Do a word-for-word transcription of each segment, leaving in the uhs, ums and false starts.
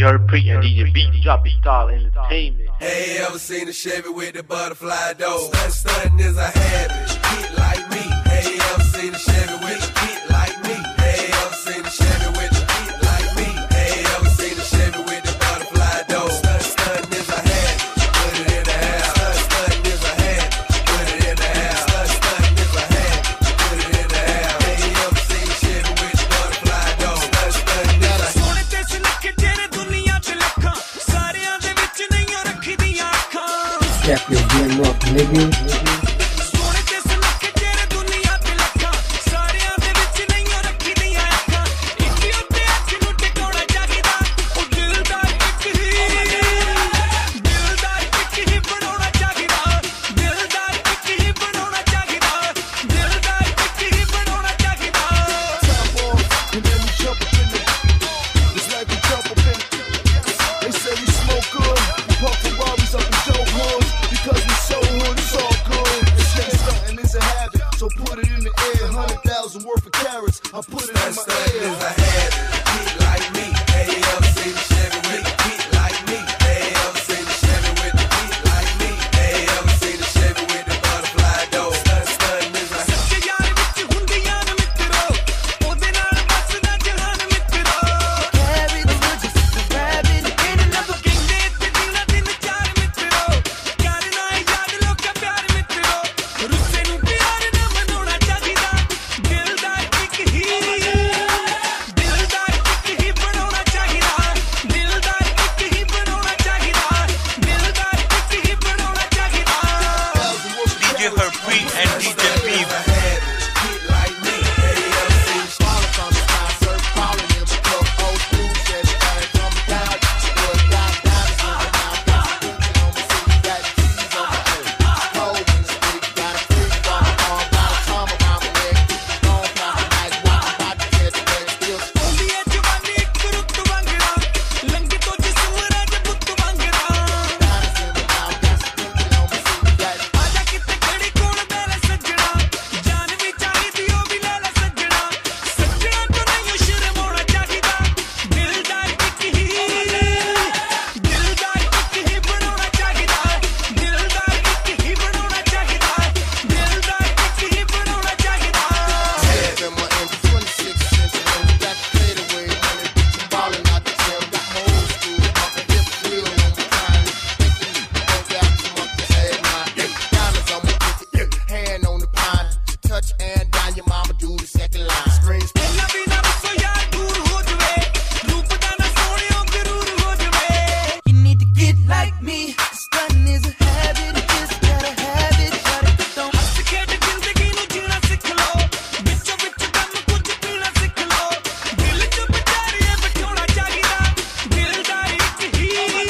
D J Herpy and D J B, Drop It Style Entertainment. Hey, ever seen a Chevy with the butterfly door? Stunt, stunting is a habit. Get like me. Hey, ever seen a Chevy with a get like me? Hey, ever seen a Chevy with a get like me? Hey, ever seen a Chevy with the butterfly door? Stunt, stunting is a habit. Put it in the house. Stunt, stunting is a habit. Put it in the house. Stunt, stunting is a habit. Put it in the house. Hey, ever seen a Chevy with the butterfly door? Stunt, stunting is a habit. Step your game up, nigga. So put it in the air, hundred thousand worth of carrots. I put it in my Stunt ear. is a habit. Get like me. Hey, ever seen a Chevy with a get like me? Hey, ever seen a Chevy with a get like me? Hey, ever seen a Chevy with the butterfly door? Stunt, stunting is a habit. Carry the wood, just the rabbit. In another king, they did nothing to charm it. Got an eye, got a look at it. Russe nu pyar na manona chahida. Dildar ek hi, dildar ek hi banona chahida. Dildar ek hi banona chahida. Dildar ek hi banona chahida. D J Herpy and D J B. Get like me. Hey, ever seen a Falling from the sky, surf calling him a cook. Old school said, started coming down. Boy, down, down, down, down, down. Got cheese on my head. Cold in the street, got a freak on my arm, got a charm around my leg. Don't pop it like what I'm about to catch a red still. Only a jawani ek rut wangda. Langi to jism raj put wangda. Diamonds in my mouth, got some thinking on my seat. Got Aja kitte khadi kon bela sajna. Jaan vi chahidi ho bhi lela sajna. Sajna to nahi sharm hona chahida. Dildar ek hi, dildar ek hi banona chahida. Dildar ek hi banona chahida. Dildar ek hi banona chahida. Head in my M twenty-six century. Got the fadeaway money, bitch, ballin' out the gym. Got my old school, off the hip wheel on my time. Thinking you don't got some up the head, my diamonds on my pinky, hand on the pine. Touch and down, your mama do the second line. Screams, Ella bina so yaar dur ho jave. Roop da na soniyo garur ho jave. You need to get like me. Stunning is a habit, you just gotta have it. Shut it down. Has ke zindagi nu jeena sikh lo. Bicho bich dam kuch peena sikh lo. Dil ch bachariye biਠਾਉਣਾ ਚਾਹੀਦਾ. Dildar ek hi,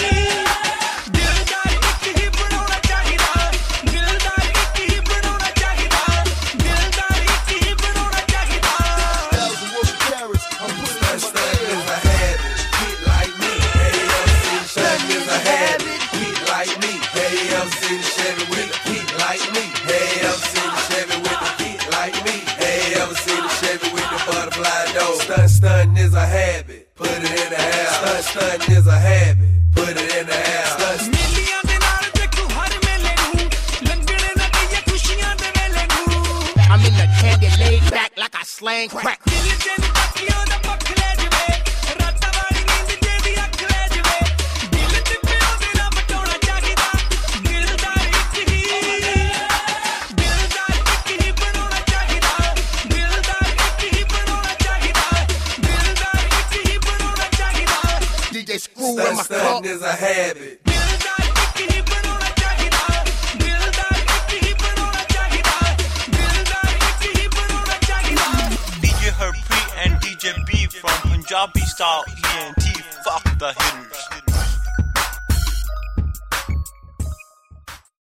dildar ek hi ਬਣਾਉਣਾ ਚਾਹੀਦਾ. Dildar ek hi ਬਣਾਉਣਾ ਚਾਹੀਦਾ. Dildar ek hi ਬਣਾਉਣਾ ਚਾਹੀਦਾ. thousand worth of carrots. I'm putting it in my Stunt ear. is a habit. Get like me. Hey, ever seen a Chevy is a habit. Get like me. Hey, ever seen a Chevy with a get like me? Hey, ever seen a Chevy with a get like me? Hey, ever seen a Chevy with the butterfly door? Stunt, stunting is a habit. Put it in the house. Stunt, stunting is a habit. Put it in the house. Stunt, ਮੇਲੀਆਂ ਦੇ ਨਾਲ ਦੇਖੂ ਹਰ ਮੇਲੇ ਨੂੰ ਲੰਘਣ ਨਾ ਦਈਏ ਖੁਸ਼ੀਆਂ ਦੇ ਵੇਲੇ ਨੂੰ I'm in the candy laid back like I slang crack. ਦਿਲ ਦੇ ਨੀ ਤੱਕਿਆਂ ਦਾ ਪੱਖ ਲੈ ਜਵੇ ਰਾਤਾਂ ਵਾਲੀ ਨੀਂਦ ਜੇ ਦੀ ਅੱਖ ਲੈ ਜਵੇ ਦਿਲ ਤੇ ਪਿਓ ਦੇ ਨਾਲ ਬਟਾਉਣਾ ਚਾਹੀਦਾ ਦਿਲਦਾਰ ਇੱਕ ਹੀ ਦਿਲਦਾਰ ਇੱਕ ਹੀ ਬਣਾਉਣਾ ਚਾਹੀਦਾ ਦਿਲਦਾਰ ਇੱਕ ਹੀ ਬਣਾਉਣਾ ਚਾਹੀਦਾ ਦਿਲਦਾਰ ਇੱਕ ਹੀ ਬਣਾਉਣਾ ਚਾਹੀਦਾ D J Screw in my stunt, stunting cup. is a habit. ਦਿਲਦਾਰ ਇੱਕ ਹੀ ਬਣਾਉਣਾ ਚਾਹੀਦਾ ਦਿਲਦਾਰ ਇੱਕ ਹੀ ਬਣਾਉਣਾ ਚਾਹੀਦਾ ਦਿਲਦਾਰ ਇੱਕ ਹੀ ਬਣਾਉਣਾ ਚਾਹੀਦਾ D J Herpy and D J B from Punjabi Style E N T. Fuck the hitters.